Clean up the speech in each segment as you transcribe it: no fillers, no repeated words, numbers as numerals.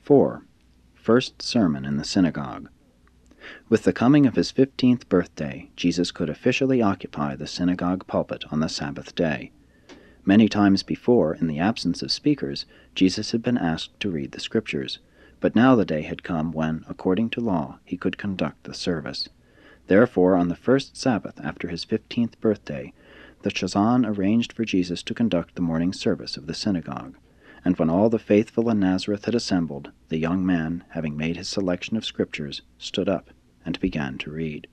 4. First Sermon in the Synagogue. With the coming of his 15th birthday, Jesus could officially occupy the synagogue pulpit on the Sabbath day. Many times before, in the absence of speakers, Jesus had been asked to read the Scriptures, but now the day had come when, according to law, he could conduct the service. Therefore, on the first Sabbath after his 15th birthday, the Chazan arranged for Jesus to conduct the morning service of the synagogue. And when all the faithful in Nazareth had assembled, the young man, having made his selection of Scriptures, stood up and began to read.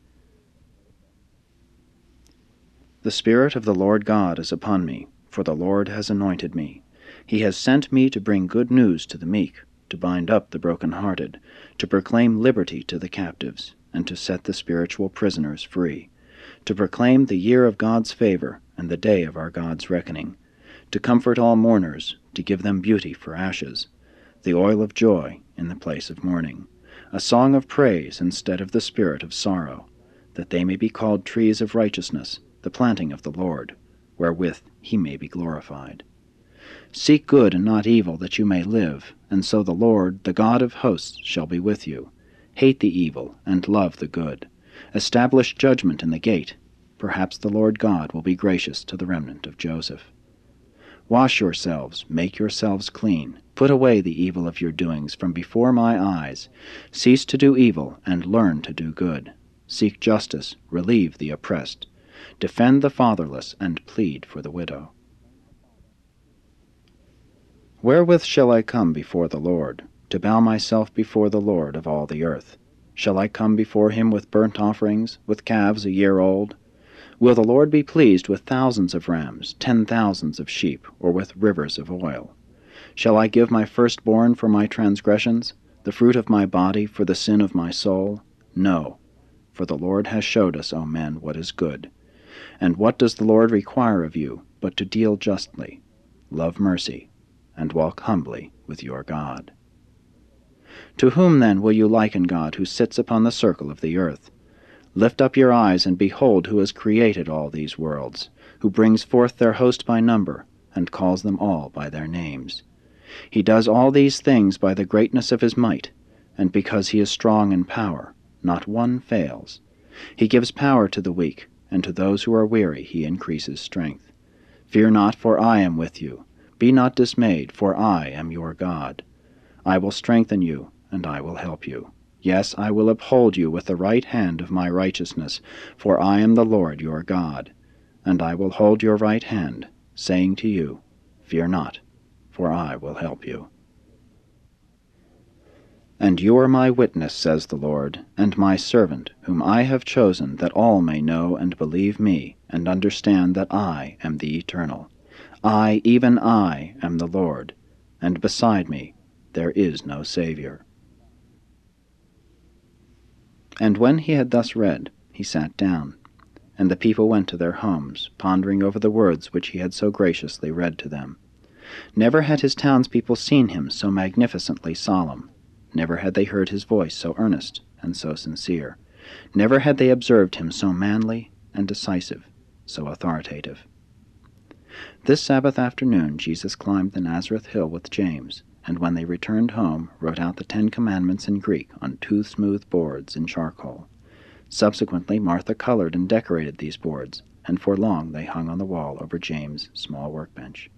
The Spirit of the Lord God is upon me, for the Lord has anointed me. He has sent me to bring good news to the meek, to bind up the broken-hearted, to proclaim liberty to the captives, and to set the spiritual prisoners free, to proclaim the year of God's favor and the day of our God's reckoning, to comfort all mourners, to give them beauty for ashes, the oil of joy in the place of mourning, a song of praise instead of the spirit of sorrow, that they may be called trees of righteousness, the planting of the Lord, wherewith he may be glorified. Seek good and not evil, that you may live, and so the Lord, the God of hosts, shall be with you. Hate the evil, and love the good. Establish judgment in the gate. Perhaps the Lord God will be gracious to the remnant of Joseph. Wash yourselves, make yourselves clean. Put away the evil of your doings from before my eyes. Cease to do evil, and learn to do good. Seek justice, relieve the oppressed. Defend the fatherless, and plead for the widow. Wherewith shall I come before the Lord, to bow myself before the Lord of all the earth? Shall I come before him with burnt offerings, with calves a year old? Will the Lord be pleased with thousands of rams, 10,000s of sheep, or with rivers of oil? Shall I give my firstborn for my transgressions, the fruit of my body for the sin of my soul? No, for the Lord has showed us, O men, what is good. And what does the Lord require of you, but to deal justly, love mercy, and walk humbly with your God? To whom then will you liken God, who sits upon the circle of the earth? Lift up your eyes, and behold who has created all these worlds, who brings forth their host by number, and calls them all by their names. He does all these things by the greatness of his might, and because he is strong in power, not one fails. He gives power to the weak, and to those who are weary he increases strength. Fear not, for I am with you. Be not dismayed, for I am your God. I will strengthen you, and I will help you. Yes, I will uphold you with the right hand of my righteousness, for I am the Lord your God. And I will hold your right hand, saying to you, Fear not, for I will help you. And you are my witness, says the Lord, and my servant, whom I have chosen, that all may know and believe me, and understand that I am the Eternal. I, even I, am the Lord, and beside me there is no Savior. And when he had thus read, he sat down, and the people went to their homes, pondering over the words which he had so graciously read to them. Never had his townspeople seen him so magnificently solemn. Never had they heard his voice so earnest and so sincere. Never had they observed him so manly and decisive, so authoritative. This Sabbath afternoon Jesus climbed the Nazareth hill with James, and when they returned home, wrote out the 10 Commandments in Greek on 2 smooth boards in charcoal. Subsequently, Martha colored and decorated these boards, and for long they hung on the wall over James' small workbench.